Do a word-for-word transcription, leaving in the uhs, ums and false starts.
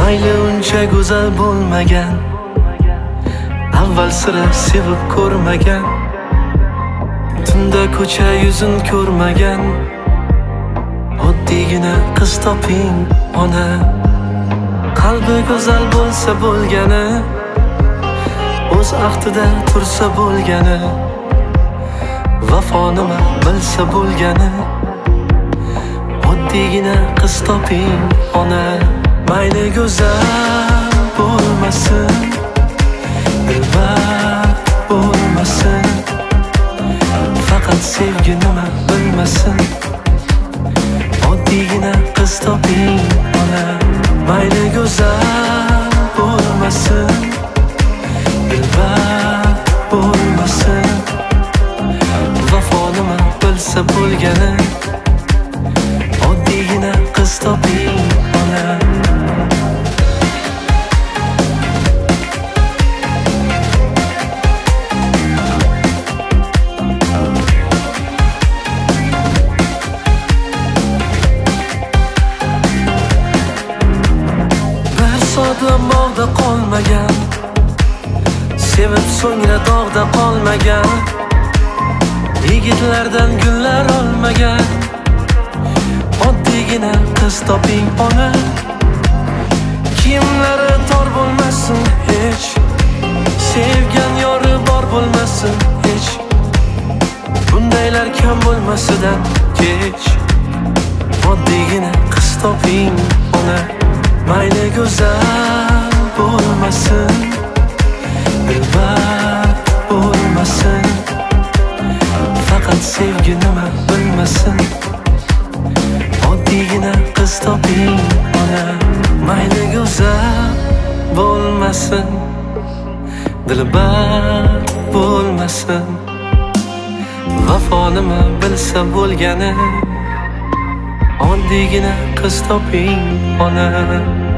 mayli uncha go'zal bo'lmagan, avval sira sevib ko'rmagan, tunda ko'cha yuzin ko'rmagan, oddiygina qiz toping ona. Qalbi go'zal bo'lsa bo'lgani, o'z ahdida tursa bo'lgani, vafo nima bilsa bo'lgani, oddiygina qiz toping ona. Mayli go'zal bo'lmasin, dilbar bo'lmasin, faqat sevgi nima bilmasin, oddiygina qiz toping ona. Mayli go'zal bo'lmasin, dilbar bo'lmasin, vafo nima bilsa bo'lgani, oddiygina qiz toping ona. Bog'da qolmagan, sevib so'ngra dog'da qolmagan, yigitlardan gullar olmagan, oddiygina qiz toping ona. Kiyimlari tor bo'lmasin hech, sevgan yori bor bo'lmasin hech, bundaylar kam bo'lmasidan kech, oddiygina qiz toping ona. Mayli go'zal bo'lmasin, dilbar bo'lmasin, faqat sevgi nima bilmasin, oddiygina qiz toping ona. Mayli go'zal bo'lmasin, dilbar bo'lmasin, vafo nima bilsa bo'lgani, oddiygina qiz toping ona.